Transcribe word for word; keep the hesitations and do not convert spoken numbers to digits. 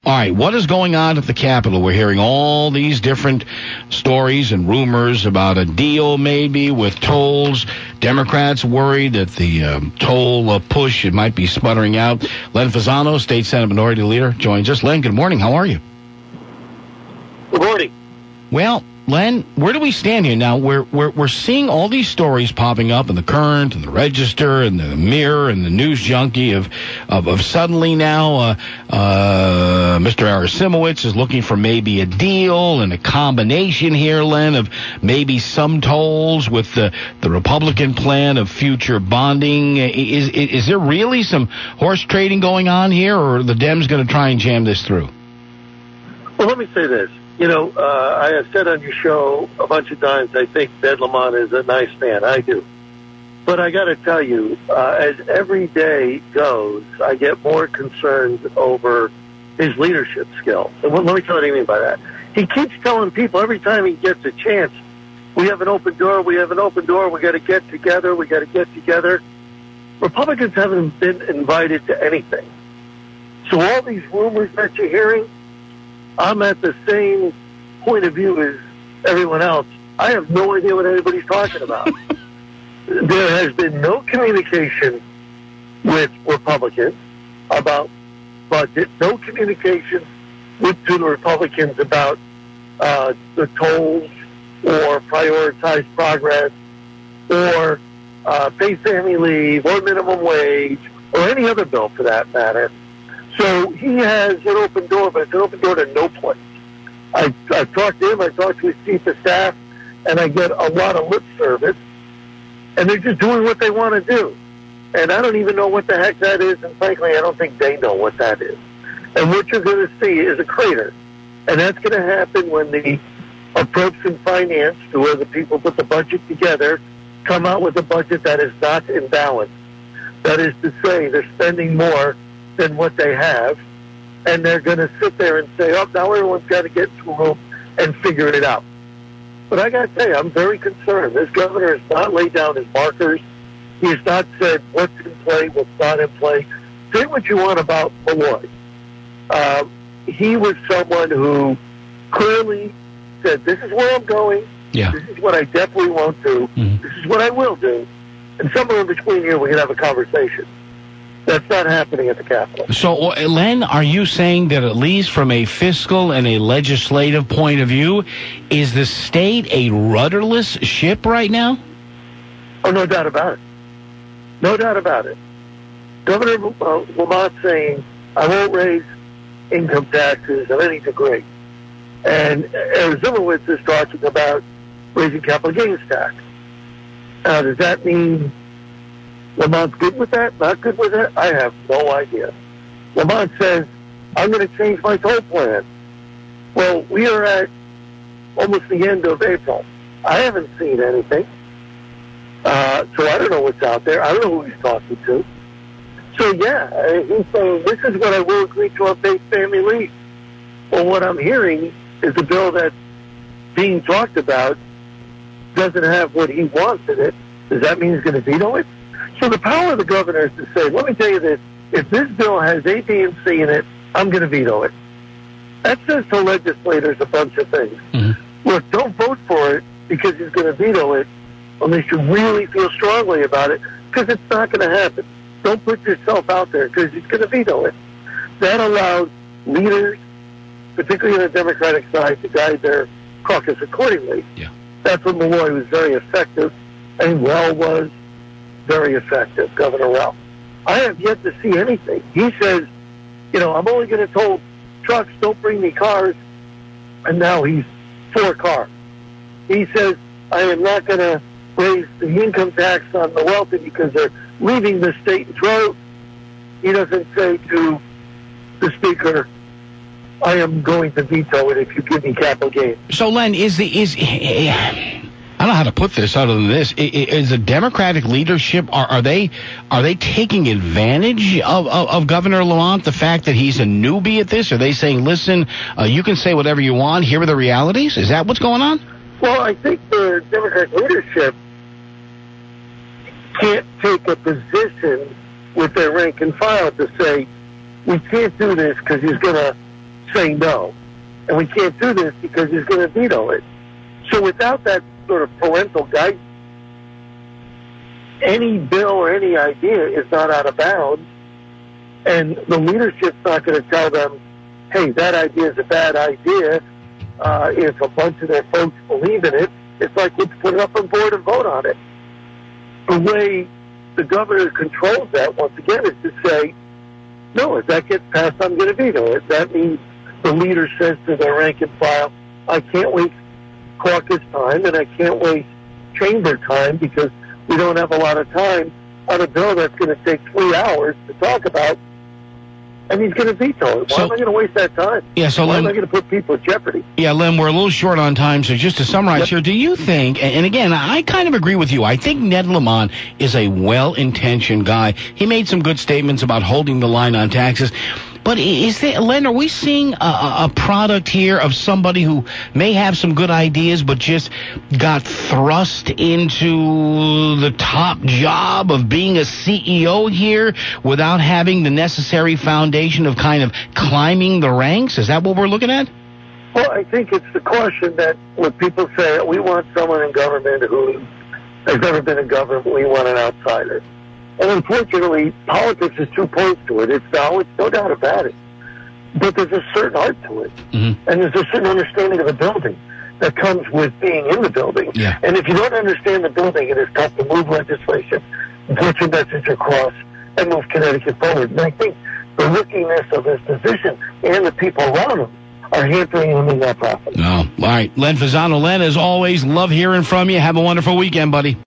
All right, what is going on at the Capitol? We're hearing all these different stories and rumors about a deal maybe with tolls. Democrats worried that the um, toll uh, push, it might be sputtering out. Len Fasano, State Senate Minority Leader, joins us. Len, good morning. How are you? Good morning. Well, Len, where do we stand here now? We're, we're, we're seeing all these stories popping up in the Current and the Register and the Mirror and the News Junkie of, of, of suddenly now uh, uh, Mister Arasimowicz is looking for maybe a deal and a combination here, Len, of maybe some tolls with the, the Republican plan of future bonding. Is, is, is there really some horse trading going on here, or are the Dems going to try and jam this through? Well, let me say this. You know, uh, I have said on your show a bunch of times I think Ned Lamont is a nice man. I do. But I got to tell you, uh, as every day goes, I get more concerned over his leadership skills. And let me tell you what I mean by that. He keeps telling people every time he gets a chance, we have an open door, we have an open door, we got to get together, we got to get together. Republicans haven't been invited to anything. So all these rumors that you're hearing, I'm at the same point of view as everyone else. I have no idea what anybody's talking about. There has been no communication with Republicans about budget, no communication with to the Republicans about uh, the tolls or prioritized progress or uh, paid family leave or minimum wage or any other bill for that matter. So he has an open door, but it's an open door to no place. I, I've talked to him, I talked to his chief of staff, and I get a lot of lip service, and they're just doing what they want to do. And I don't even know what the heck that is, and frankly, I don't think they know what that is. And what you're going to see is a crater. And that's going to happen when the appropriations and finance, who are the people put the budget together, come out with a budget that is not in balance. That is to say, they're spending more than what they have, and they're going to sit there and say, oh, now everyone's got to get into a room and figure it out. But I got to tell you, I'm very concerned. This governor has not laid down his markers. He has not said what's in play, what's not in play. Say what you want about Malloy. Um, he was someone who clearly said, this is where I'm going. Yeah. This is what I definitely won't do. Mm-hmm. This is what I will do. And somewhere in between here, we can have a conversation. That's not happening at the Capitol. So, Len, are you saying that at least from a fiscal and a legislative point of view, is the state a rudderless ship right now? Oh, no doubt about it. No doubt about it. Governor uh, Lamont saying, I won't raise income taxes of any degree. And Arasimowicz is talking about raising capital gains tax. Now, does that mean Lamont's good with that? Not good with that? I have no idea. Lamont says, I'm going to change my toll plan. Well, we are at almost the end of April. I haven't seen anything. Uh, so I don't know what's out there. I don't know who he's talking to. So, yeah, he's saying, this is what I will agree to on paid family leave. Well, what I'm hearing is the bill that's being talked about doesn't have what he wants in it. Does that mean he's going to veto it? So the power of the governor is to say, let me tell you this, if this bill has A, B, and C in it, I'm going to veto it. That says to legislators a bunch of things. Mm-hmm. Look, don't vote for it because he's going to veto it unless you really feel strongly about it, because it's not going to happen. Don't put yourself out there because he's going to veto it. That allows leaders, particularly on the Democratic side, to guide their caucus accordingly. Yeah. That's when Malloy was very effective, and Well was very effective, Governor Well. I have yet to see anything. He says, you know, I'm only going to toll trucks, don't bring me cars, and now he's for cars. He says, I am not going to raise the income tax on the wealthy because they're leaving the state in droves. He doesn't say to the Speaker, I am going to veto it if you give me capital gains. So, Len, is the is I don't know how to put this other than this. Is the Democratic leadership, are, are they are they taking advantage of, of, of Governor Lamont, the fact that he's a newbie at this? Are they saying, listen, uh, you can say whatever you want, here are the realities? Is that what's going on? Well, I think the Democratic leadership can't take a position with their rank and file to say, we can't do this because he's going to say no. And we can't do this because he's going to veto it. So without that sort of parental guidance, any bill or any idea is not out of bounds, and the leadership's not going to tell them, hey, that idea is a bad idea. Uh, if a bunch of their folks believe in it, it's like, let's put it up on board and vote on it. The way the governor controls that, once again, is to say, no, if that gets passed, I'm going to veto it. That means the leader says to their rank and file, I can't waste caucus time and I can't waste chamber time because we don't have a lot of time on a bill that's going to take three hours to talk about, and he's going to veto it. Why so, am I going to waste that time? Yeah, so Why Len, am I going to put people at jeopardy? Yeah, Len, we're a little short on time, so just to summarize yep. here, do you think, and again, I kind of agree with you, I think Ned Lamont is a well-intentioned guy. He made some good statements about holding the line on taxes. But is there, Len, are we seeing a, a product here of somebody who may have some good ideas but just got thrust into the top job of being a C E O here without having the necessary foundation of kind of climbing the ranks? Is that what we're looking at? Well, I think it's the caution that when people say, we want someone in government who has never been in government, we want an outsider. And unfortunately, politics is two points to it. It's knowledge, no doubt about it. But there's a certain art to it. Mm-hmm. And there's a certain understanding of the building that comes with being in the building. Yeah. And if you don't understand the building, it is tough to move legislation, get your message across, and move Connecticut forward. And I think the rookiness of his position and the people around him are hampering him in that process. No. All right. Len Fasano. Len, as always, love hearing from you. Have a wonderful weekend, buddy.